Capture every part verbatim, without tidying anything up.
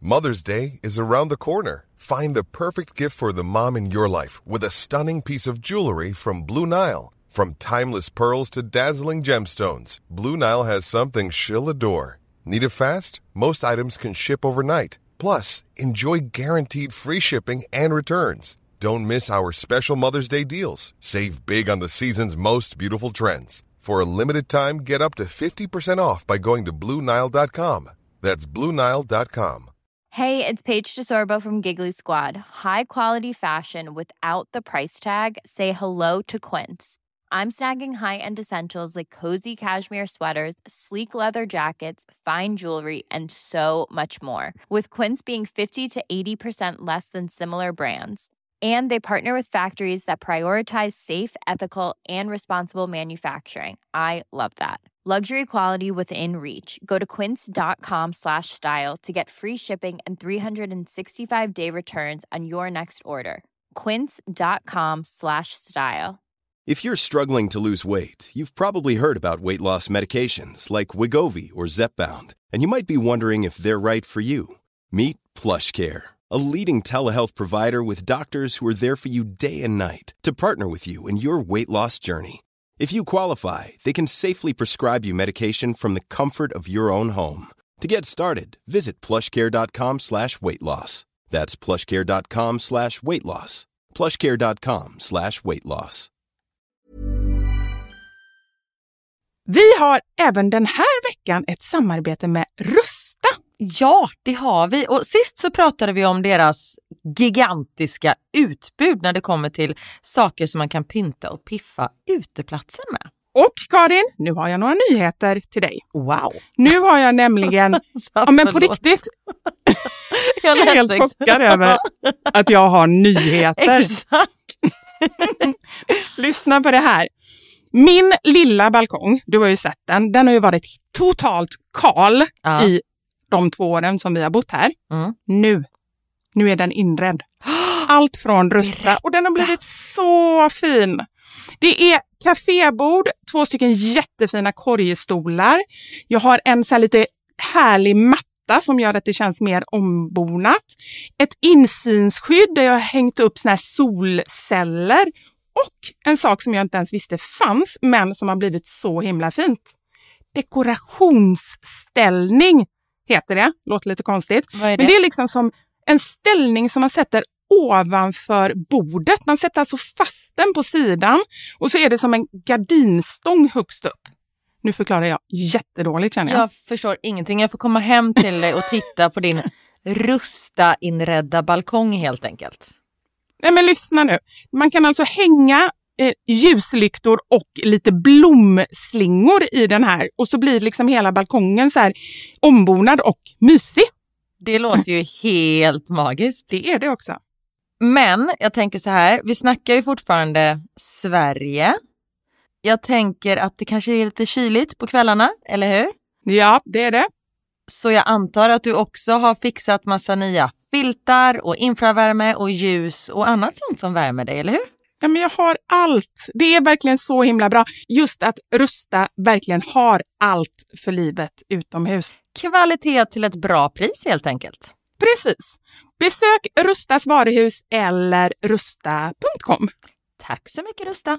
Mother's Day is around the corner. Find the perfect gift for the mom in your life with a stunning piece of jewelry from Blue Nile. From timeless pearls to dazzling gemstones, Blue Nile has something she'll adore. Need it fast? Most items can ship overnight. Plus, enjoy guaranteed free shipping and returns. Don't miss our special Mother's Day deals. Save big on the season's most beautiful trends. For a limited time, get up to fifty percent off by going to Blue Nile dot com. That's Blue Nile dot com. Hey, it's Paige DeSorbo from Giggly Squad. High quality fashion without the price tag. Say hello to Quince. I'm snagging high-end essentials like cozy cashmere sweaters, sleek leather jackets, fine jewelry, and so much more. With Quince being fifty to eighty percent less than similar brands. And they partner with factories that prioritize safe, ethical, and responsible manufacturing. I love that. Luxury quality within reach. Go to quince.com slash style to get free shipping and three sixty-five day returns on your next order. Quince.com slash style. If you're struggling to lose weight, you've probably heard about weight loss medications like Wegovy or Zepbound, and you might be wondering if they're right for you. Meet PlushCare, a leading telehealth provider with doctors who are there for you day and night to partner with you in your weight loss journey. If you qualify, they can safely prescribe you medication from the comfort of your own home. To get started, visit plushcare.com slash weight loss. That's plushcare.com slash weight loss. plushcare.com slash weight loss. Vi har även den här veckan ett samarbete med Rusta. Ja, det har vi. Och sist så pratade vi om deras gigantiska utbud när det kommer till saker som man kan pynta och piffa uteplatser med. Och Karin, nu har jag några nyheter till dig. Wow. Nu har jag nämligen, ja men på riktigt, jag är helt chockad över att jag har nyheter. Exakt. Lyssna på det här. Min lilla balkong, du har ju sett den, den har ju varit totalt kal ja. i de två åren som vi har bott här. Mm. Nu, nu är den inredd. Allt från Rusta och den har blivit så fin. Det är kafébord, två stycken jättefina korgstolar. Jag har en så här lite härlig matta som gör att det känns mer ombonat. Ett insynsskydd där jag har hängt upp såna här solceller. Och en sak som jag inte ens visste fanns, men som har blivit så himla fint. Dekorationsställning heter det. Låter lite konstigt. Vad är det? Men det är liksom som en ställning som man sätter ovanför bordet. Man sätter alltså fast den på sidan. Och så är det som en gardinstång högst upp. Nu förklarar jag jättedåligt, känner jag. Jag förstår ingenting. Jag får komma hem till dig och titta på din Rusta inredda balkong helt enkelt. Nej, men lyssna nu. Man kan alltså hänga eh, ljuslyktor och lite blomslingor i den här. Och så blir liksom hela balkongen så här ombonad och mysig. Det låter ju helt magiskt. Det är det också. Men jag tänker så här, vi snackar ju fortfarande Sverige. Jag tänker att det kanske är lite kyligt på kvällarna, eller hur? Ja, det är det. Så jag antar att du också har fixat massa nya filtar och infravärme och ljus och annat sånt som värmer dig, eller hur? Ja, men jag har allt. Det är verkligen så himla bra. Just att Rusta verkligen har allt för livet utomhus. Kvalitet till ett bra pris helt enkelt. Precis. Besök Rustas varuhus eller rusta punkt com. Tack så mycket, Rusta.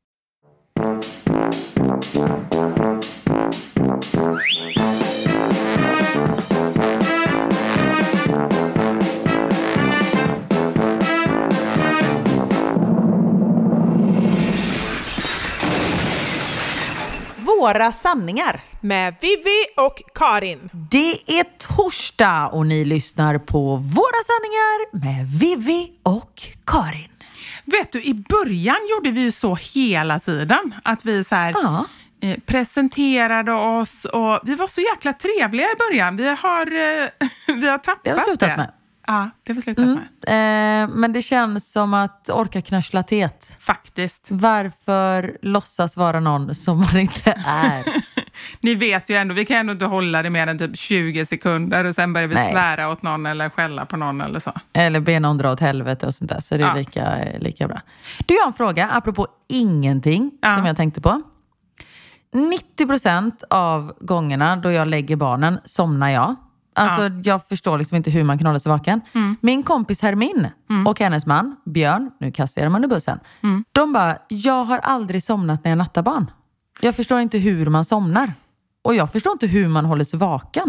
Våra sanningar med Vivi och Karin. Det är torsdag och ni lyssnar på Våra sanningar med Vivi och Karin. Vet du, i början gjorde vi ju så hela tiden. Att vi så här ja. eh, presenterade oss och vi var så jäkla trevliga i början. Vi har, eh, vi har tappat det. Det har slutat det. med. Ja, det har vi slutat mm. med. Eh, men det känns som att orka knösslatet. Faktiskt. Varför låtsas vara någon som man inte är? Ni vet ju ändå, vi kan ändå inte hålla det mer än typ tjugo sekunder och sen börjar vi Nej. svära åt någon eller skälla på någon eller så. Eller be någon dra åt helvete och sånt där, så det är ja. lika, lika bra. Du, jag har en fråga apropå ingenting ja. som jag tänkte på. nittio procent av gångerna då jag lägger barnen somnar jag. Alltså Ja. jag förstår liksom inte hur man kan hålla sig vaken. Mm. Min kompis Hermin mm. och hennes man, Björn, nu kastar jag dem under bussen. Mm. De bara, jag har aldrig somnat när jag nattar barn. Jag förstår inte hur man somnar. Och jag förstår inte hur man håller sig vaken.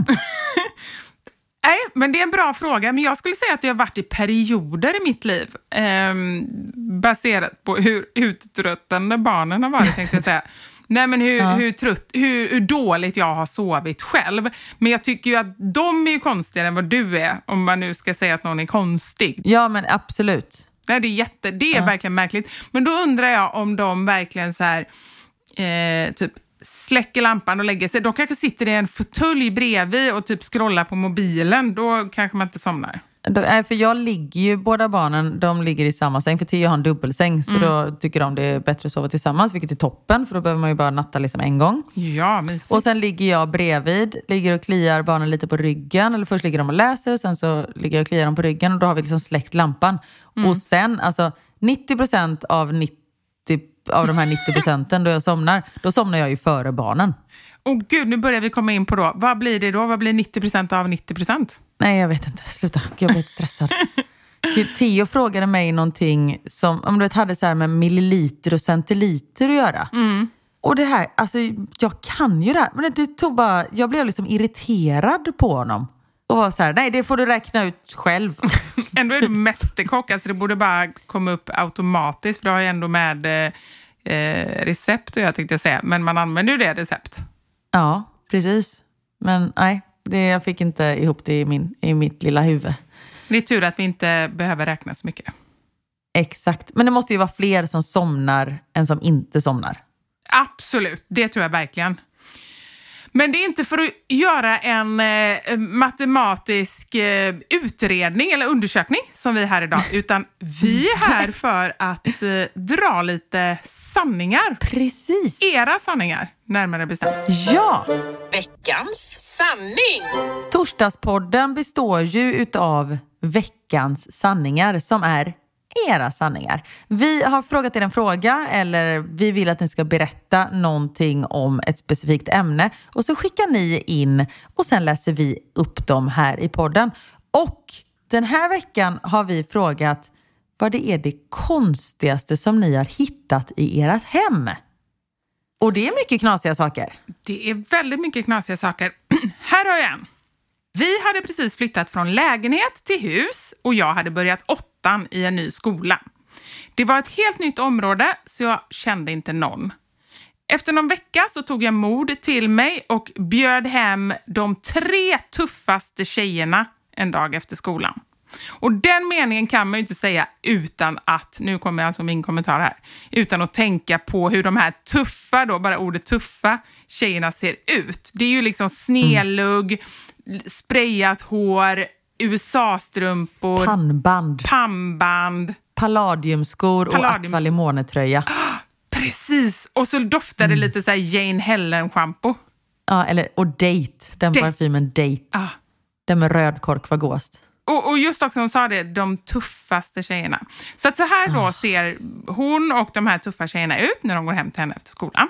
Nej, men det är en bra fråga. Men jag skulle säga att jag har varit i perioder i mitt liv. Eh, baserat på hur uttröttande barnen har varit, tänkte jag säga. Nej, men hur, ja. hur, trött, hur, hur dåligt jag har sovit själv. Men jag tycker ju att de är ju konstigare än vad du är. Om man nu ska säga att någon är konstig. Ja, men absolut. Nej, det är, jätte, det är ja. verkligen märkligt. Men då undrar jag om de verkligen så här... Eh, typ släcker lampan och lägger sig. De kanske sitter i en fåtölj bredvid och typ scrollar på mobilen. Då kanske man inte somnar. Nej, för jag ligger ju, båda barnen, de ligger i samma säng. För Theo har en dubbelsäng, så mm. då tycker de det är bättre att sova tillsammans, vilket är toppen. För då behöver man ju bara natta liksom en gång. Ja, mysigt. Och sen ligger jag bredvid, ligger och kliar barnen lite på ryggen. Eller först ligger de och läser och sen så ligger jag och kliar dem på ryggen. Och då har vi liksom släckt lampan. Mm. Och sen, alltså nittio procent av nittio av de här nittio procenten då jag somnar, då somnar jag ju före barnen. Åh gud, nu börjar vi komma in på då. Vad blir det då? Vad blir nittio procent av nittio procent? Nej, jag vet inte. Sluta. Jag blir stressad. Gud, Theo frågade mig någonting som, om du vet, hade så här med milliliter och centiliter att göra. Mm. Och det här, alltså jag kan ju det här. Men det tog bara, jag blev liksom irriterad på honom. Och var så här, nej det får du räkna ut själv. Ändå är du mästerkock, alltså det borde bara komma upp automatiskt. För du har ju ändå med eh, recept, och jag tänkte säga. Men man använder ju det recept. Ja, precis. Men nej, det, jag fick inte ihop det i, min, i mitt lilla huvud. Det är tur att vi inte behöver räkna så mycket. Exakt, men det måste ju vara fler som somnar än som inte somnar. Absolut, det tror jag verkligen. Men det är inte för att göra en eh, matematisk eh, utredning eller undersökning som vi är här idag. Utan vi är här för att eh, dra lite sanningar. Precis. Era sanningar, närmare bestämt. Ja! Veckans sanning! Torsdagspodden består ju utav veckans sanningar som är era sanningar. Vi har frågat er en fråga eller vi vill att ni ska berätta någonting om ett specifikt ämne och så skickar ni in och sen läser vi upp dem här i podden. Och den här veckan har vi frågat vad det är det konstigaste som ni har hittat i ert hem. Och det är mycket knasiga saker. Det är väldigt mycket knasiga saker. Här har jag en. Vi hade precis flyttat från lägenhet till hus och jag hade börjat åttan i en ny skola. Det var ett helt nytt område så jag kände inte någon. Efter någon vecka så tog jag mod till mig och bjöd hem de tre tuffaste tjejerna en dag efter skolan. Och den meningen kan man ju inte säga utan att, nu kommer alltså min kommentar här, utan att tänka på hur de här tuffa, då bara ordet tuffa, tjejerna ser ut. Det är ju liksom snelugg, mm. sprayat hår, U S A-strumpor, pannband, pannband, palladiumskor och akvalimontröja. Precis, och så doftade det mm. lite så här Jane Helen-shampoo. Ja, eller, och Date, den Date. parfymen Date. Ah. Den med röd kork var gåst. Och, och just också, hon sa det, de tuffaste tjejerna. Så att så här då oh. ser hon och de här tuffa tjejerna ut när de går hem till henne efter skolan.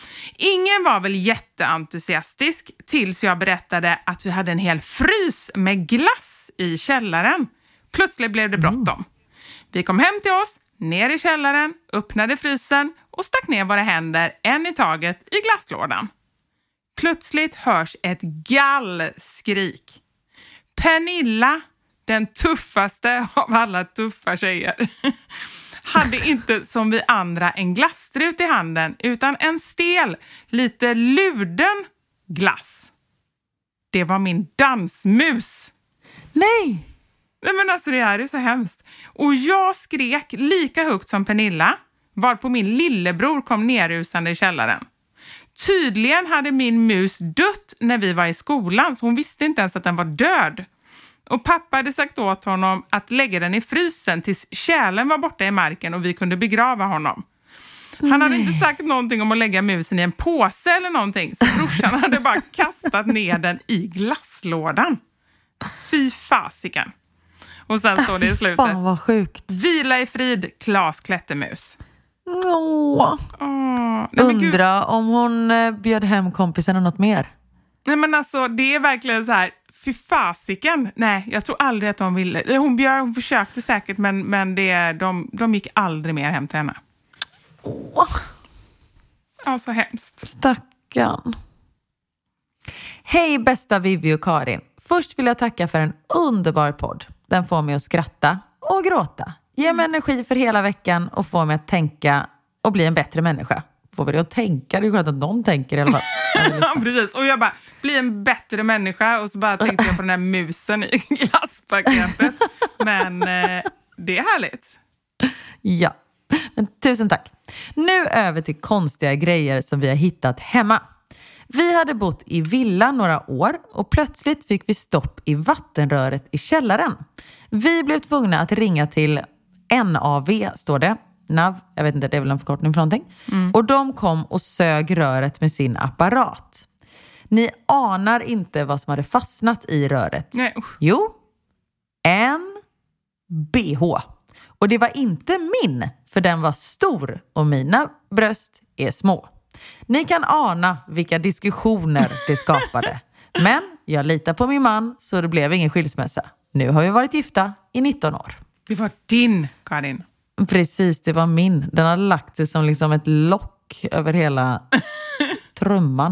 Ingen var väl jätteentusiastisk tills jag berättade att vi hade en hel frys med glass i källaren. Plötsligt blev det bråttom. Mm. Vi kom hem till oss, ner i källaren, öppnade frysen och stack ner våra händer en i taget i glasslådan. Plötsligt hörs ett gallskrik. Pernilla, den tuffaste av alla tuffa tjejer, hade inte som vi andra en glasstrut i handen utan en stel, lite luden glass. Det var min dansmus. Nej! Nej men alltså det här är så hemskt. Och jag skrek lika högt som Pernilla, varpå min lillebror kom nerusande i källaren. Tydligen hade min mus dött när vi var i skolan så hon visste inte ens att den var död. Och pappa hade sagt åt honom att lägga den i frysen tills kärlen var borta i marken och vi kunde begrava honom. Han hade Nej. inte sagt någonting om att lägga musen i en påse eller någonting så brorsan hade bara kastat ner den i glasslådan. Fy fasiken. Och sen står det i slutet. Fan vad sjukt. Vila i frid, Klas Klättermus. Åh. Åh. Nej, Undra om hon bjöd hem kompisen och något mer. Nej men alltså det är verkligen så här. fy fasiken. Nej, jag tror aldrig att de ville. Eller hon bjöd, hon försökte säkert, men, men det, de, de gick aldrig mer hem till henne. Åh. Ja, så hemskt. Stackarn. Hej bästa Vivi och Karin. Först vill jag tacka för en underbar podd. Den får mig att skratta och gråta. Ge mig energi för hela veckan och får mig att tänka och bli en bättre människa. Får vi det att tänka? Det är skönt att någon tänker i alla fall. Ja, precis. Och jag bara, bli en bättre människa. Och så bara tänkte jag på den här musen i glasspaketet. Men eh, det är härligt. Ja, men tusen tack. Nu över till konstiga grejer som vi har hittat hemma. Vi hade bott i villa några år och plötsligt fick vi stopp i vattenröret i källaren. Vi blev tvungna att ringa till N A V, står det. N A V, jag vet inte, det är väl en förkortning för någonting. Mm. Och de kom och sög röret med sin apparat. Ni anar inte vad som hade fastnat i röret. Nej. Jo, en B H. Och det var inte min, för den var stor och mina bröst är små. Ni kan ana vilka diskussioner det skapade. Men jag litar på min man, så det blev ingen skilsmässa. Nu har vi varit gifta i nitton år. Det var din, Karin. Precis, det var min. Den har lagt sig som liksom ett lock över hela trumman.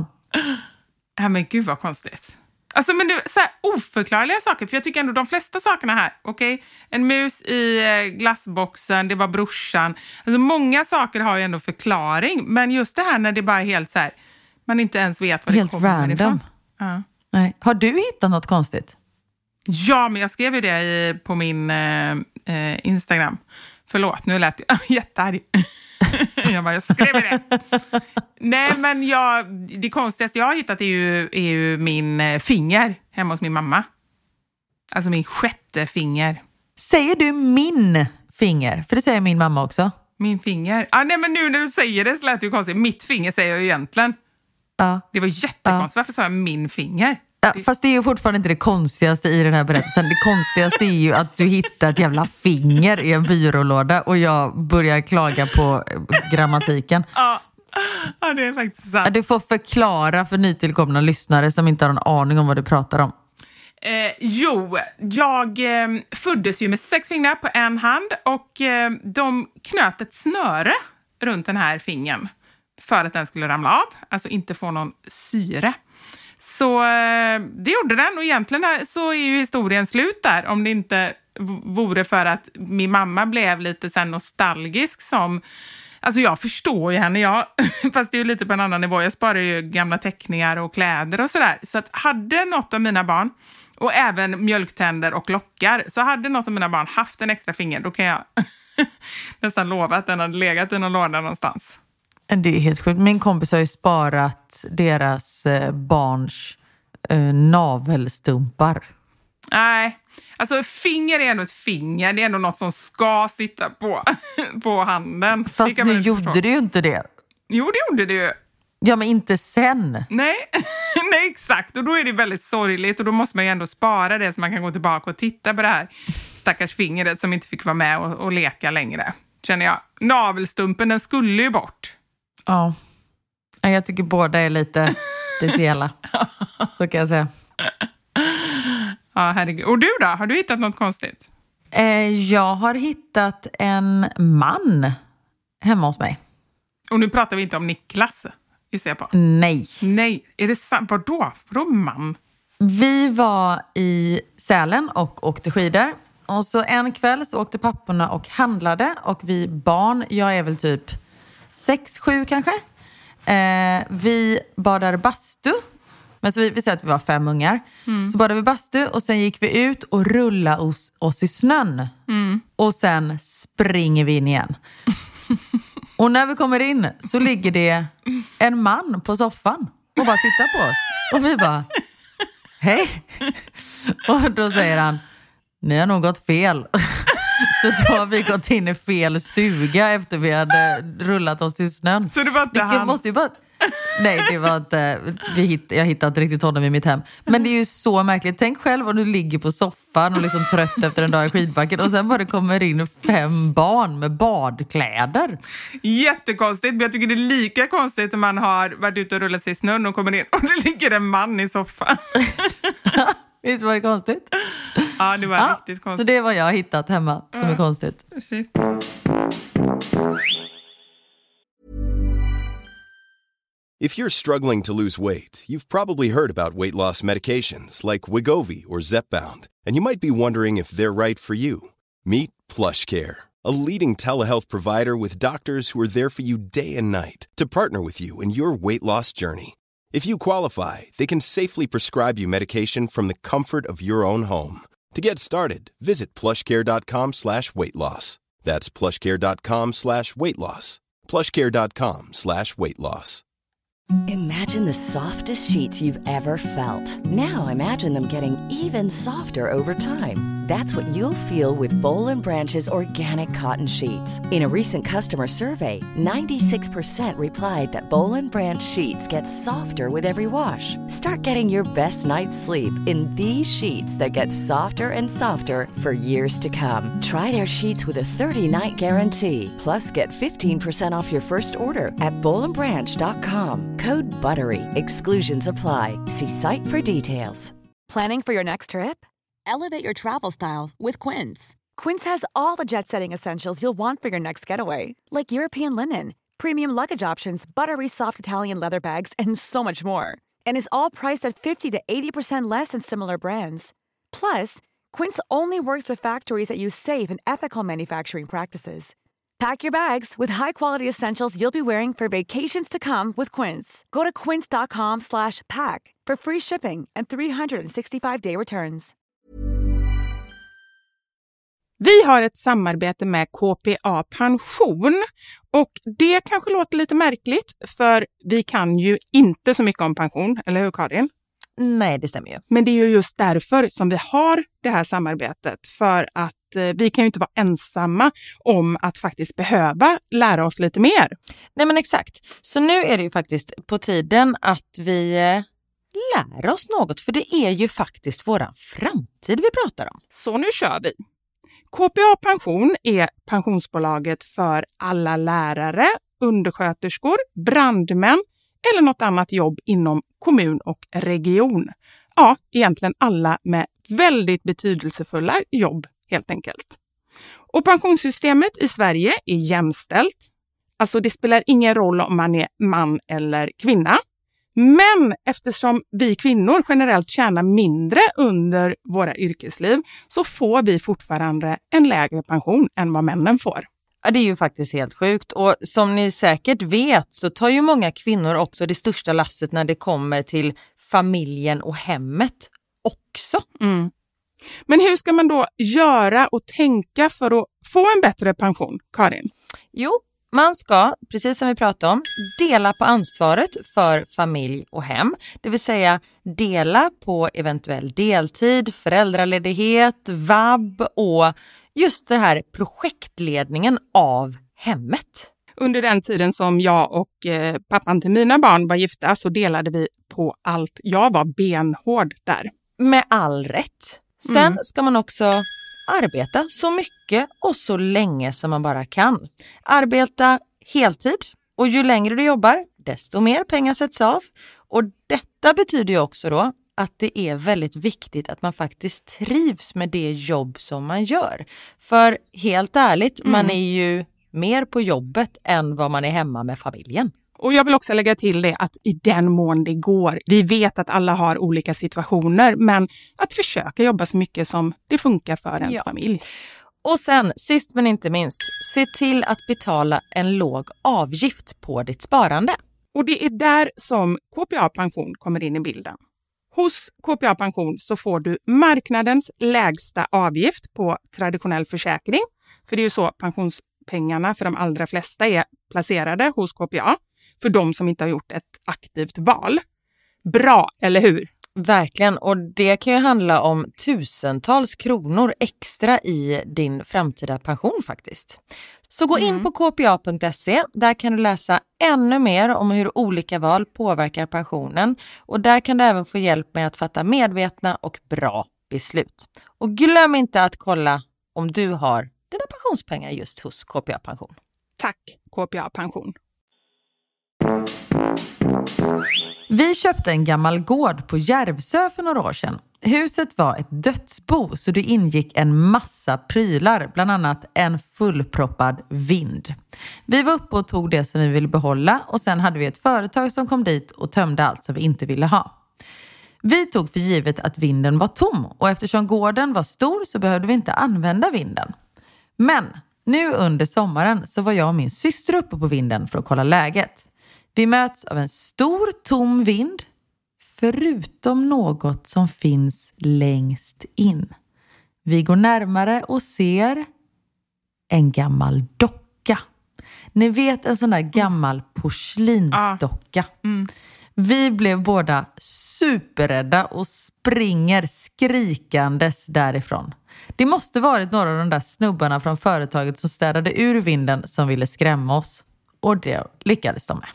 Ja, men gud vad konstigt. Alltså, men det så här oförklarliga saker. För jag tycker ändå de flesta sakerna här. Okej, okay? En mus i glassboxen, det var brorsan. Alltså många saker har ju ändå förklaring. Men just det här när det bara är helt så här, man inte ens vet vad helt det kommer random. ifrån. Ja. Nej. Har du hittat något konstigt? Ja, men jag skrev ju det i, på min eh, Instagram. Förlåt, nu lät jag jättearg. jag bara, jag skrev det. Nej, men jag, det konstigaste jag har hittat är ju, är ju min finger hemma hos min mamma. Alltså min sjätte finger. Säger du min finger? För det säger min mamma också. Min finger? Ah, nej, men nu när du säger det så lät det ju konstigt. Mitt finger säger jag ju egentligen. Ja. Det var jättekonstigt. Ja. Varför sa jag min finger? Ja, fast det är ju fortfarande inte det konstigaste i den här berättelsen. Det konstigaste är ju att du hittar ett jävla finger i en byrålåda och jag börjar klaga på grammatiken. Ja, ja det är faktiskt sant. Du får förklara för nytillkomna lyssnare som inte har en aning om vad du pratar om. Eh, jo, jag eh, föddes ju med sex fingrar på en hand och eh, de knöt ett snöre runt den här fingern för att den skulle ramla av, alltså inte få någon syre. Så eh, det gjorde den och egentligen så är ju historien slut där om det inte vore för att min mamma blev lite så här nostalgisk som, alltså jag förstår ju henne, jag, fast det är ju lite på en annan nivå, jag sparar ju gamla teckningar och kläder och sådär, så att hade något av mina barn och även mjölktänder och lockar, så hade något av mina barn haft en extra finger, då kan jag nästan lova att den hade legat i någon låda någonstans. Det är helt sjukt. Min kompis har ju sparat deras eh, barns eh, navelstumpar. Nej, alltså finger är ändå ett finger. Det är ändå något som ska sitta på, på handen. Fast nu gjorde du ju inte det. Jo, det gjorde du ju. Ja, men inte sen. Nej, nej, exakt. Och då är det väldigt sorgligt. Och då måste man ju ändå spara det så man kan gå tillbaka och titta på det här stackars fingret som inte fick vara med och, och leka längre. Känner jag. Navelstumpen, den skulle ju bort. Ja, jag tycker båda är lite speciella. Så kan jag säga. Ja, herregud. Och du då? Har du hittat något konstigt? Eh, jag har hittat en man hemma hos mig. Och nu pratar vi inte om Niklas, gissar jag på. Nej. Nej, är det sant? Vadå? Vadå man? Vi var i Sälen och åkte skidor. Och så en kväll så åkte papporna och handlade. Och vi barn, jag är väl typ sex, sju kanske. Eh, vi badade bastu. Men så vi, vi säger att vi var fem ungar. Mm. Så badade vi bastu och sen gick vi ut och rullade oss, oss i snön. Mm. Och sen springer vi in igen. Och när vi kommer in så ligger det en man på soffan och bara tittar på oss. Och vi bara, hej. Och då säger han, ni har nog gått fel. Så då har vi gått in i fel stuga efter vi hade rullat oss i snön. Så det var inte han? Måste ju bara... Nej, det var inte... Vi hitt... Jag hittade inte riktigt honom i mitt hem. Men det är ju så märkligt. Tänk själv om du ligger på soffan och liksom trött efter en dag i skidbacken. Och sen bara det kommer in fem barn med badkläder. Jättekonstigt. Men jag tycker det är lika konstigt när man har varit ute och rullat sig i snön och kommer in och det ligger en man i soffan. Visst var det konstigt? Ja, det var ja, riktigt konstigt. Så det var jag har hittat hemma som ja. är konstigt. Shit. If you're struggling to lose weight, you've probably heard about weight loss medications like Wegovy or Zepbound, and you might be wondering if they're right for you. Meet PlushCare, a leading telehealth provider with doctors who are there for you day and night to partner with you in your weight loss journey. If you qualify, they can safely prescribe you medication from the comfort of your own home. To get started, visit plushcare.com slash weight loss. That's plushcare.com slash weight loss. plushcare.com slash weight loss. Imagine the softest sheets you've ever felt. Now imagine them getting even softer over time. That's what you'll feel with Boll and Branch's organic cotton sheets. In a recent customer survey, ninety-six percent replied that Boll and Branch sheets get softer with every wash. Start getting your best night's sleep in these sheets that get softer and softer for years to come. Try their sheets with a thirty-night guarantee. Plus, get fifteen percent off your first order at boll and branch dot com. Code BUTTERY. Exclusions apply. See site for details. Planning for your next trip? Elevate your travel style with Quince. Quince has all the jet-setting essentials you'll want for your next getaway, like European linen, premium luggage options, buttery soft Italian leather bags, and so much more. And is all priced at fifty to eighty percent less than similar brands. Plus, Quince only works with factories that use safe and ethical manufacturing practices. Pack your bags with high-quality essentials you'll be wearing for vacations to come with Quince. Go to quince.com slash pack for free shipping and three sixty-five day returns. Vi har ett samarbete med K P A Pension och det kanske låter lite märkligt för vi kan ju inte så mycket om pension, eller hur Karin? Nej, det stämmer ju. Men det är ju just därför som vi har det här samarbetet, för att eh, vi kan ju inte vara ensamma om att faktiskt behöva lära oss lite mer. Nej men exakt. Så nu är det ju faktiskt på tiden att vi eh, lär oss något, för det är ju faktiskt våran framtid vi pratar om. Så nu kör vi. K P A Pension är pensionsbolaget för alla lärare, undersköterskor, brandmän eller något annat jobb inom kommun och region. Ja, egentligen alla med väldigt betydelsefulla jobb helt enkelt. Och pensionssystemet i Sverige är jämställt. Alltså det spelar ingen roll om man är man eller kvinna. Men eftersom vi kvinnor generellt tjänar mindre under våra yrkesliv så får vi fortfarande en lägre pension än vad männen får. Ja, det är ju faktiskt helt sjukt. Och som ni säkert vet så tar ju många kvinnor också det största lasset när det kommer till familjen och hemmet också. Mm. Men hur ska man då göra och tänka för att få en bättre pension, Karin? Jo, man ska, precis som vi pratade om, dela på ansvaret för familj och hem. Det vill säga dela på eventuell deltid, föräldraledighet, vab och just det här projektledningen av hemmet. Under den tiden som jag och eh, pappan till mina barn var gifta så delade vi på allt. Jag var benhård där. Med all rätt. Sen mm. ska man också arbeta så mycket och så länge som man bara kan. Arbeta heltid och ju längre du jobbar desto mer pengar sätts av. Och detta betyder ju också då att det är väldigt viktigt att man faktiskt trivs med det jobb som man gör. För helt ärligt, mm. man är ju mer på jobbet än vad man är hemma med familjen. Och jag vill också lägga till det att i den mån det går, vi vet att alla har olika situationer, men att försöka jobba så mycket som det funkar för ens ja. familj. Och sen, sist men inte minst, se till att betala en låg avgift på ditt sparande. Och det är där som K P A Pension kommer in i bilden. Hos K P A Pension så får du marknadens lägsta avgift på traditionell försäkring. För det är ju så pensionspengarna för de allra flesta är placerade hos K P A. För de som inte har gjort ett aktivt val. Bra, eller hur? Verkligen, och det kan ju handla om tusentals kronor extra i din framtida pension faktiskt. Så gå in mm. på k p a punkt se, där kan du läsa ännu mer om hur olika val påverkar pensionen. Och där kan du även få hjälp med att fatta medvetna och bra beslut. Och glöm inte att kolla om du har dina pensionspengar just hos K P A Pension. Tack K P A Pension. Vi köpte en gammal gård på Järvsö för några år sedan. Huset var ett dödsbo så det ingick en massa prylar, bland annat en fullproppad vind. Vi var uppe och tog det som vi ville behålla och sen hade vi ett företag som kom dit och tömde allt som vi inte ville ha. Vi tog för givet att vinden var tom och eftersom gården var stor så behövde vi inte använda vinden. Men nu under sommaren så var jag och min syster uppe på vinden för att kolla läget. Vi möts av en stor tom vind förutom något som finns längst in. Vi går närmare och ser en gammal docka. Ni vet en sån där gammal porslinsdocka. Mm. Vi blev båda superrädda och springer skrikandes därifrån. Det måste varit några av de där snubbarna från företaget som städade ur vinden som ville skrämma oss. Och det lyckades de med.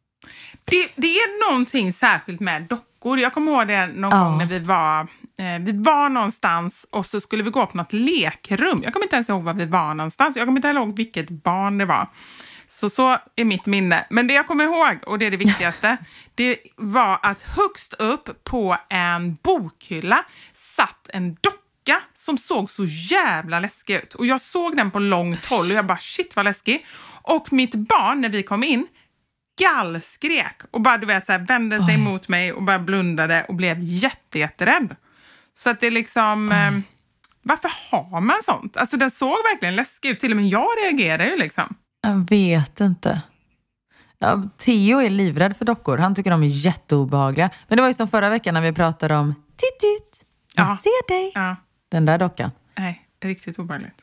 Det, det är någonting särskilt med dockor. Jag kommer ihåg det någon ja. gång när vi var, eh, vi var någonstans och så skulle vi gå på något lekrum. Jag kommer inte ens ihåg var vi var någonstans. Jag kommer inte ihåg vilket barn det var. Så så är mitt minne. Men det jag kommer ihåg, och det är det viktigaste, det var att högst upp på en bokhylla satt en docka som såg så jävla läskig ut. Och jag såg den på långt håll och jag bara shit vad läskig. Och mitt barn när vi kom in gallskrek och bara du vet så här, vände sig Oj. mot mig och bara blundade och blev jätte, jätterädd. Så att det liksom eh, varför har man sånt? Alltså den såg verkligen läskig ut. Till och med jag reagerade ju liksom. Jag vet inte. Ja, Theo är livrädd för dockor. Han tycker de är jätteobehagliga. Men det var ju som förra veckan när vi pratade om titt ut, jag ja. ser dig. Ja. Den där dockan. Nej, riktigt obehagligt.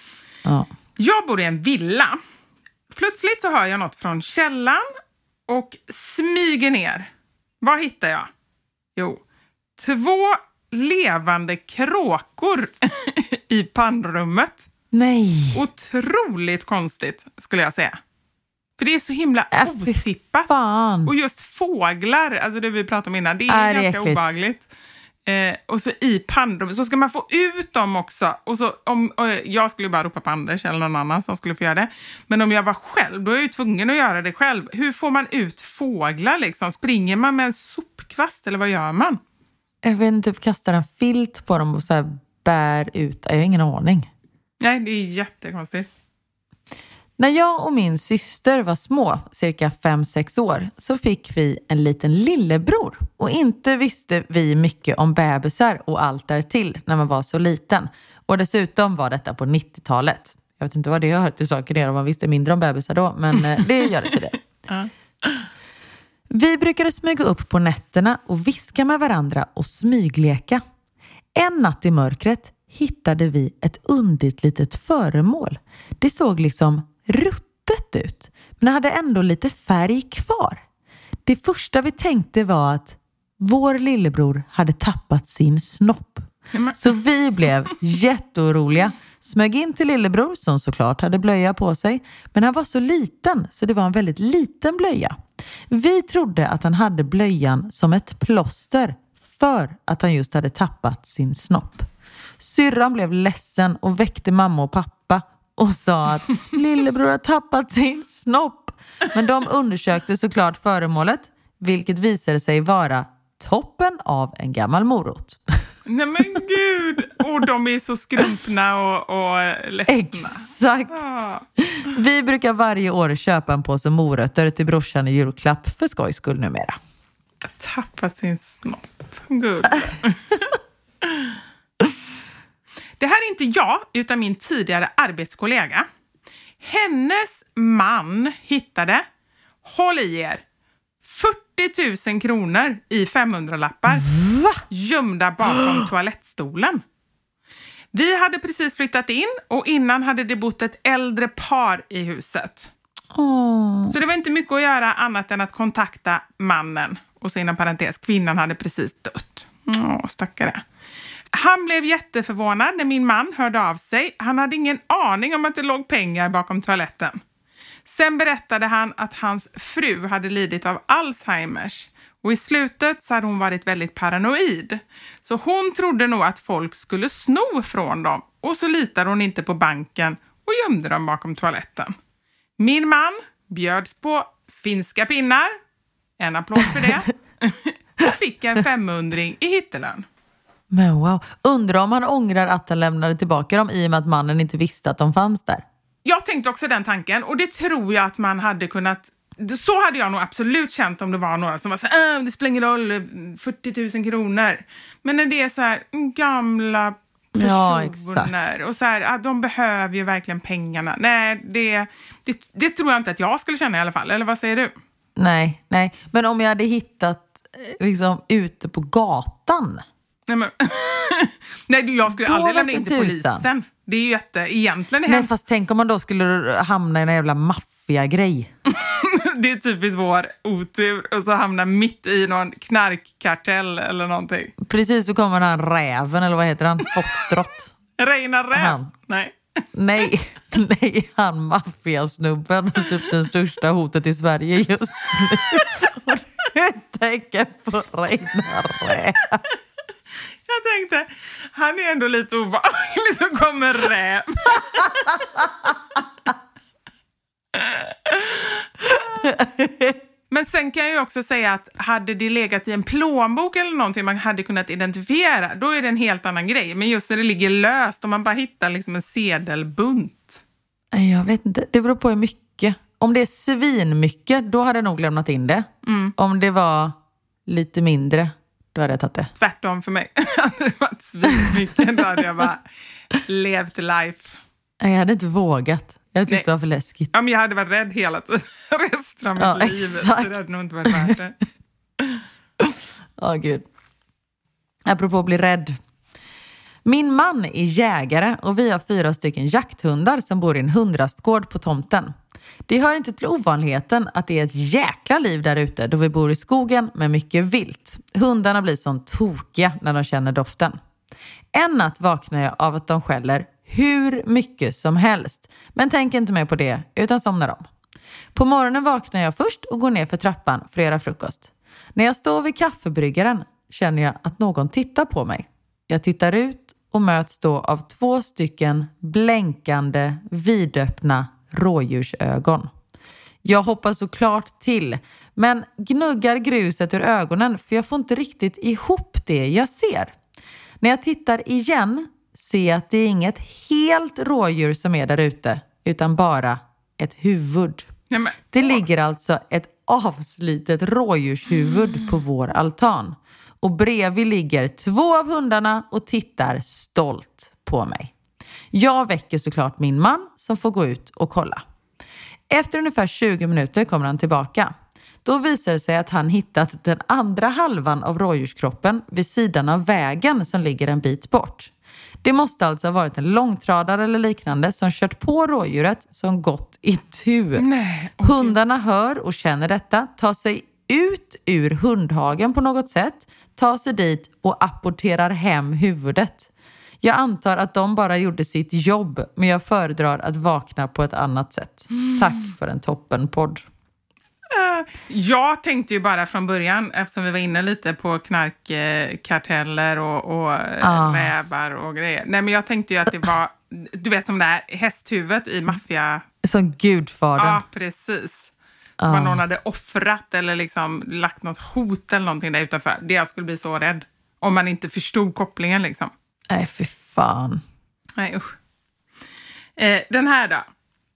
Ja. Jag bor i en villa. Plötsligt så hör jag något från källan och smyger ner. Vad hittar jag? Jo, två levande kråkor i pannrummet. Nej. Otroligt konstigt skulle jag säga. För det är så himla äh, otippat. Och just fåglar, alltså det vi pratade om innan, det är, är ganska äckligt. obehagligt. Eh, och så i pannrummet, så ska man få ut dem också. Och så om och jag skulle bara ropa på Anders eller någon annan som skulle få göra det. Men om jag var själv, då är jag ju tvungen att göra det själv. Hur får man ut fåglar liksom? Springer man med en sopkvast eller vad gör man? Jag vet inte, typ kastar en filt på dem och så här bär ut. Jag har ingen aning. Nej, det är jättekonstigt. När jag och min syster var små, cirka fem sex år, så fick vi en liten lillebror. Och inte visste vi mycket om bebisar och allt därtill när man var så liten. Och dessutom var detta på nittiotalet. Jag vet inte vad det har hört till saker där om man visste mindre om bebisar då, men det gör det till det. Vi brukade smyga upp på nätterna och viska med varandra och smygleka. En natt i mörkret hittade vi ett underligt litet föremål. Det såg liksom ruttet ut, men hade ändå lite färg kvar. Det första vi tänkte var att vår lillebror hade tappat sin snopp. Så vi blev jätteoroliga. Smög in till lillebror som såklart hade blöja på sig, men han var så liten så det var en väldigt liten blöja. Vi trodde att han hade blöjan som ett plåster för att han just hade tappat sin snopp. Syrran blev ledsen och väckte mamma och pappa och sa att lillebror har tappat sin snopp. Men de undersökte såklart föremålet, vilket visade sig vara toppen av en gammal morot. Nej men gud! Och de är så skrumpna och, och ledsna. Exakt! Ah. Vi brukar varje år köpa en påse morötter till brorsan i julklapp för skojs skull numera. Tappat sin snopp. Gud. Det här är inte jag, utan min tidigare arbetskollega. Hennes man hittade, håll i er, fyrtio tusen kronor i femhundralappar. Va? Gömda bakom toalettstolen. Vi hade precis flyttat in och innan hade det bott ett äldre par i huset. Oh. Så det var inte mycket att göra annat än att kontakta mannen. Och så inom parentes, kvinnan hade precis dött. Åh, stackare. Han blev jätteförvånad när min man hörde av sig. Han hade ingen aning om att det låg pengar bakom toaletten. Sen berättade han att hans fru hade lidit av Alzheimers. Och i slutet så hade hon varit väldigt paranoid. Så hon trodde nog att folk skulle sno från dem. Och så litade hon inte på banken och gömde dem bakom toaletten. Min man bjöds på finska pinnar. En applåd för det. Och fick en femhundring i hittelön. Men wow. Undrar om han ångrar att han lämnade tillbaka dem i och med att mannen inte visste att de fanns där. Jag tänkte också den tanken och det tror jag att man hade kunnat... Så hade jag nog absolut känt om det var några som var så här, äh, det spelar ingen roll, fyrtio tusen kronor. Men när det är så här gamla personer ja, exakt. och så här, ah, de behöver ju verkligen pengarna. Nej, det, det, det tror jag inte att jag skulle känna i alla fall. Eller vad säger du? Nej, nej. Men om jag hade hittat liksom ute på gatan... Nej, men, nej du, jag skulle då aldrig lämna in till tusen. polisen. Det är ju jätte, egentligen är Nej, fast tänk om man då skulle hamna i en jävla maffiagrej. Det är typiskt vår otur. Och så hamnar mitt i någon knarkkartell eller någonting. Precis, så kommer han räven, eller vad heter han? Foxtrott. Reina räv? Han. Nej. Nej, nej, han maffiasnubben. Typ den största hotet i Sverige just nu. Och du tänker på Reina räv. Jag tänkte, han är ändå lite obehaglig, så kommer räv. Men sen kan jag ju också säga att hade det legat i en plånbok eller någonting man hade kunnat identifiera, då är det en helt annan grej. Men just när det ligger löst och man bara hittar liksom en sedelbunt. Jag vet inte, det beror på hur mycket. Om det är svinmycket, då hade jag nog lämnat in det. Mm. Om det var lite mindre, då hade jag tagit det. Tvärtom för mig. Hade det varit svinmycket, då hade jag bara levt life. Jag hade inte vågat. Jag tyckte Nej. det var för läskigt. Ja, men jag hade varit rädd hela tiden. Resten av mitt ja, liv. Exakt. Så det hade nog inte varit värt det. Ja, oh, gud. Apropå att bli rädd. Min man är jägare och vi har fyra stycken jakthundar som bor i en hundrastgård på tomten. Det hör inte till ovanligheten att det är ett jäkla liv där ute då vi bor i skogen med mycket vilt. Hundarna blir så tokiga när de känner doften. En natt vaknar jag av att de skäller hur mycket som helst. Men tänk inte mer på det, utan somnar om. På morgonen vaknar jag först och går ner för trappan för att göra frukost. När jag står vid kaffebryggaren känner jag att någon tittar på mig. Jag tittar ut och möts då av två stycken blänkande, vidöppna rådjursögon. Jag hoppar såklart till, men gnuggar gruset ur ögonen för jag får inte riktigt ihop det jag ser. När jag tittar igen ser jag att det är inget helt rådjur som är där ute, utan bara ett huvud. Nej, men, det ligger alltså ett avslitet rådjurshuvud mm. på vår altan. Och bredvid ligger två av hundarna och tittar stolt på mig. Jag väcker såklart min man som får gå ut och kolla. Efter ungefär tjugo minuter kommer han tillbaka. Då visar det sig att han hittat den andra halvan av rådjurskroppen vid sidan av vägen som ligger en bit bort. Det måste alltså ha varit en långtradare eller liknande som kört på rådjuret som gått i tur. Nej, okay. Hundarna hör och känner detta, tar sig ut ur hundhagen på något sätt, tar sig dit och apporterar hem huvudet. Jag antar att de bara gjorde sitt jobb, men jag föredrar att vakna på ett annat sätt. Mm. Tack för en toppenpodd. Uh, jag tänkte ju bara från början, eftersom vi var inne lite på knarkkarteller och, och ah. rävar och grejer. Nej, men jag tänkte ju att det var, du vet som det här hästhuvudet i maffia. Som Gudfadern. Ja, precis. Som ah. någon hade offrat eller liksom lagt något hot eller någonting där utanför. Det jag skulle bli så rädd. Om man inte förstod kopplingen liksom. Nej, för fan. Nej, usch. Eh, den här då.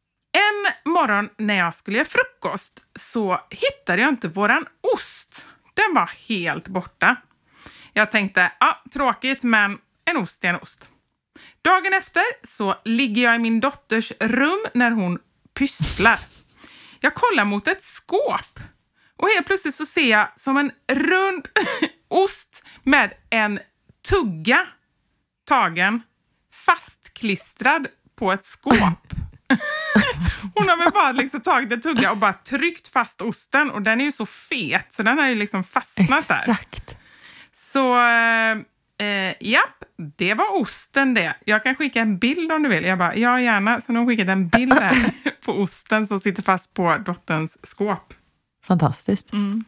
En morgon när jag skulle göra frukost så hittade jag inte våran ost. Den var helt borta. Jag tänkte, ja, tråkigt, men en ost är en ost. Dagen efter så ligger jag i min dotters rum när hon pysslar. Jag kollar mot ett skåp och helt plötsligt så ser jag som en rund ost med en tugga tagen fastklistrad på ett skåp. Hon har väl bara liksom tagit en tugga och bara tryckt fast osten. Och den är ju så fet så den har ju liksom fastnat där. Exakt. Så eh, ja, det var osten det. Jag kan skicka en bild om du vill. Jag bara, ja gärna. Så de har skickat en bild där på osten som sitter fast på dotterns skåp. Fantastiskt. Mm.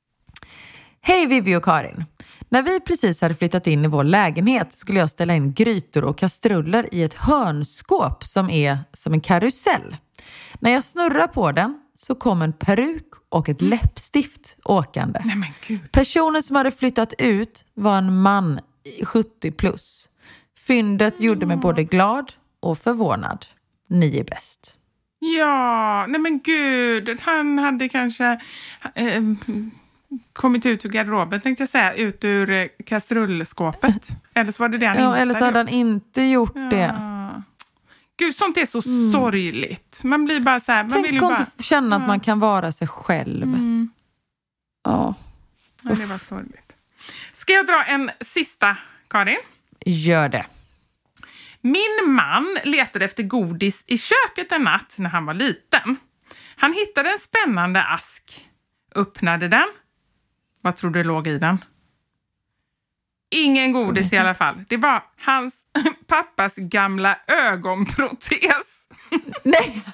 Hej Vivi och Karin. När vi precis hade flyttat in i vår lägenhet skulle jag ställa in grytor och kastruller i ett hörnskåp som är som en karusell. När jag snurrar på den så kom en peruk och ett läppstift åkande. Nej, men Gud. Personen som hade flyttat ut var en man sjuttio plus. Fyndet mm. gjorde mig både glad och förvånad. Ni är bäst. Ja, nej men gud. Han hade kanske eh, kommit ut ur garderoben, tänkte jag säga. Ut ur eh, kastrullskåpet. Eller så var det det han ja, inte eller så hade han inte gjort ja. det. Gud, sånt är så mm. sorgligt. Man blir bara så här... Man Tänk vill ju bara... inte känna ja. att man kan vara sig själv. Mm. Ja. ja. Det var sorgligt. Ska jag dra en sista, Karin? Gör det. Min man letade efter godis i köket en natt när han var liten. Han hittade en spännande ask. Öppnade den. Vad tror du låg i den? Ingen godis i alla fall. Det var hans pappas gamla ögonprotes. Nej!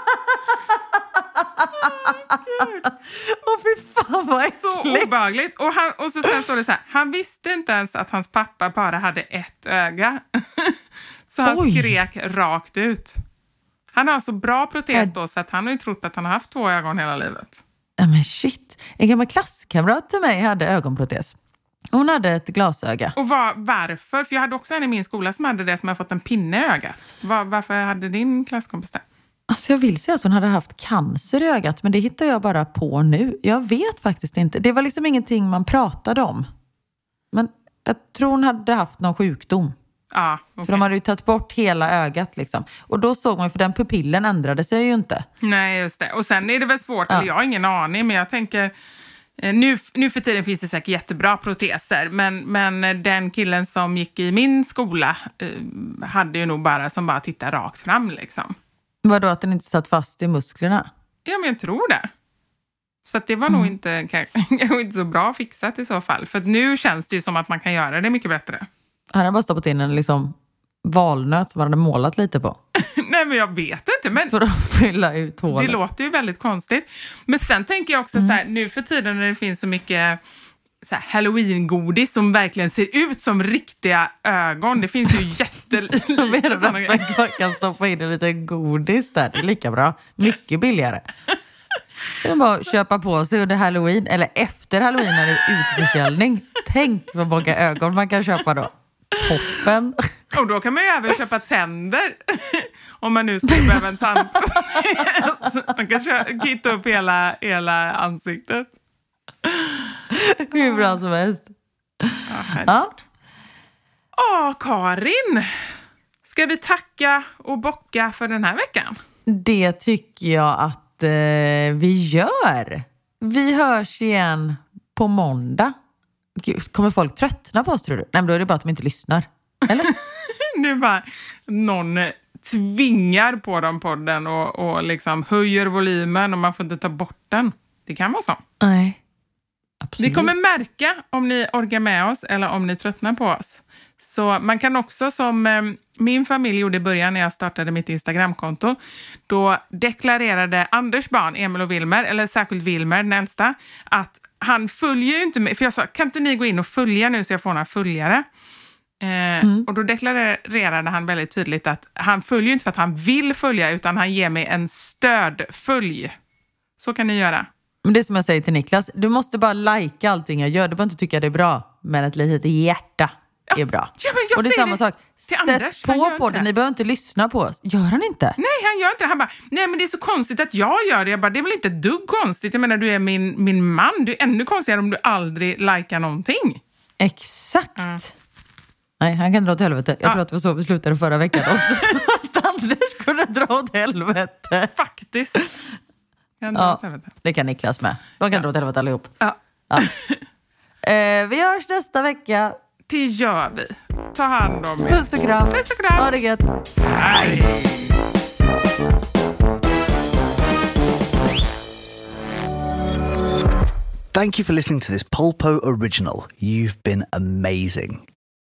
Åh oh, fy fan vad äckligt. Så obehagligt. Och, han, och så sen står det så här. Han visste inte ens att hans pappa bara hade ett öga. Så han Oj. skrek rakt ut. Han har så bra protes då så att han har ju trott att han har haft två ögon hela livet. Ja men shit. En gammal klasskamrat till mig hade ögonprotes. Hon hade ett glasöga. Och var, varför? För jag hade också en i min skola som hade det, som har fått en pinne i ögat. Var, varför hade din klasskompis det? Alltså jag vill säga att hon hade haft cancer i ögat, men det hittar jag bara på nu. Jag vet faktiskt inte. Det var liksom ingenting man pratade om. Men jag tror hon hade haft någon sjukdom. Ja, okay. För de hade ju tagit bort hela ögat liksom. Och då såg man, för den pupillen ändrade sig ju inte. Nej, just det. Och sen är det väl svårt, ja. eller jag har ingen aning, men jag tänker... Nu, nu för tiden finns det säkert jättebra proteser, men, men den killen som gick i min skola eh, hade ju nog bara som bara tittade rakt fram liksom. Vadå, att den inte satt fast i musklerna? Ja, men jag tror det. Så att det var mm. nog inte, kanske inte så bra fixat i så fall. För att nu känns det ju som att man kan göra det mycket bättre. Han hade bara stoppat in en liksom valnöt som han hade målat lite på. Nej, men jag vet inte. Men för att fylla ut hålet. Det låter ju väldigt konstigt. Men sen tänker jag också mm. så här, nu för tiden när det finns så mycket så här Halloween-godis som verkligen ser ut som riktiga ögon. Det finns ju jättelite. Så menar du att man kan stoppa in en liten godis där? Det är lika bra. Mycket billigare. Det är bara att köpa på sig under Halloween. Eller efter Halloween när det är utförsäljning. Tänk vad många ögon man kan köpa då. Toppen. Och då kan man ju även köpa tänder. Om man nu skulle behöva en tandprotes. Man kan kitta upp hela, hela ansiktet. Hur bra som helst. Ja, ja. Åh, Karin. Ska vi tacka och bocka för den här veckan? Det tycker jag att eh, vi gör. Vi hörs igen på måndag. Kommer folk tröttna på oss, tror du? Nej, men då är det bara att de inte lyssnar. Eller? Nu bara någon tvingar på dem podden och, och liksom höjer volymen och man får inte ta bort den. Det kan vara så. Nej, absolut. Vi kommer märka om ni orkar med oss eller om ni tröttnar på oss. Så man kan också, som eh, min familj gjorde i början när jag startade mitt Instagramkonto, då deklarerade Anders barn, Emil och Wilmer, eller särskilt Wilmer, den äldsta, att han följer ju inte med. För jag sa, kan inte ni gå in och följa nu så jag får några följare? Eh, mm. Och då deklarerade han väldigt tydligt att han följer inte för att han vill följa, utan han ger mig en stödfölj. Så kan ni göra. Men det är som jag säger till Niklas, du måste bara likea allting jag gör. Du behöver inte tycka det är bra, men ett litet hjärta är bra. Ja, men jag och det är samma det sak. Sätt Anders, på på det. Ni behöver inte lyssna på oss. Gör han inte? Nej, han gör inte det. Han bara, nej men det är så konstigt att jag gör det. Jag bara, det är väl inte ett dugg konstigt. Jag menar, du är min, min man. Du är ännu konstigare om du aldrig likar någonting. Exakt. Mm. Nej, han kan dra åt helvete. Jag ja. tror att det var så vi slutade förra veckan också. Att Anders kunde dra åt helvete. Faktiskt. Kan dra ja, åt helvete. Det kan Niklas med. De kan ja. dra åt helvete allihop. Ja. Ja. eh, vi hörs nästa vecka. Det gör vi. Ta hand om er. Puss och kram. Puss och kram. Ha det gött. Hej. Thank you for listening to this Polpo original. You've been amazing.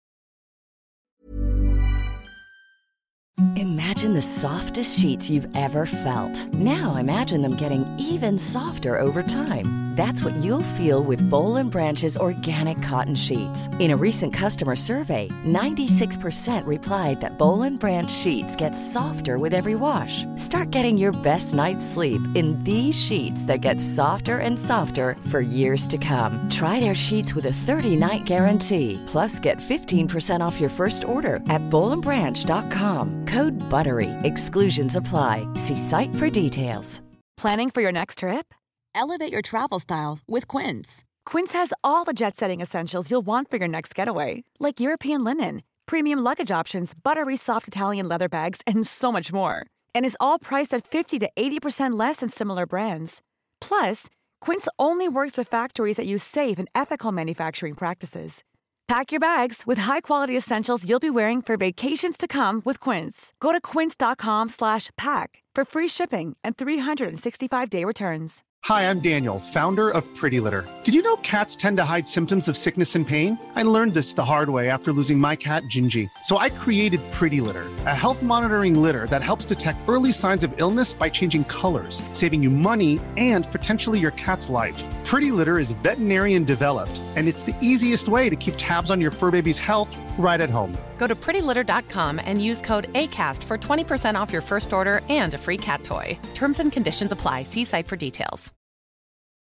Imagine the softest sheets you've ever felt. Now imagine them getting even softer over time. That's what you'll feel with Boll and Branch's organic cotton sheets. In a recent customer survey, ninety-six percent replied that Boll and Branch sheets get softer with every wash. Start getting your best night's sleep in these sheets that get softer and softer for years to come. Try their sheets with a thirty-night guarantee. Plus, get fifteen percent off your first order at boll and branch dot com. Code BUTTERY. Exclusions apply. See site for details. Planning for your next trip? Elevate your travel style with Quince. Quince has all the jet-setting essentials you'll want for your next getaway, like European linen, premium luggage options, buttery soft Italian leather bags, and so much more. And is all priced at fifty to eighty percent less than similar brands. Plus, Quince only works with factories that use safe and ethical manufacturing practices. Pack your bags with high-quality essentials you'll be wearing for vacations to come with Quince. Go to quince.com slash pack for free shipping and three sixty-five day returns. Hi, I'm Daniel, founder of Pretty Litter. Did you know cats tend to hide symptoms of sickness and pain? I learned this the hard way after losing my cat, Gingy. So I created Pretty Litter, a health monitoring litter that helps detect early signs of illness by changing colors, saving you money and potentially your cat's life. Pretty Litter is veterinarian developed, and it's the easiest way to keep tabs on your fur baby's health right at home. Go to pretty litter dot com and use code ACAST for twenty percent off your first order and a free cat toy. Terms and conditions apply. See site for details.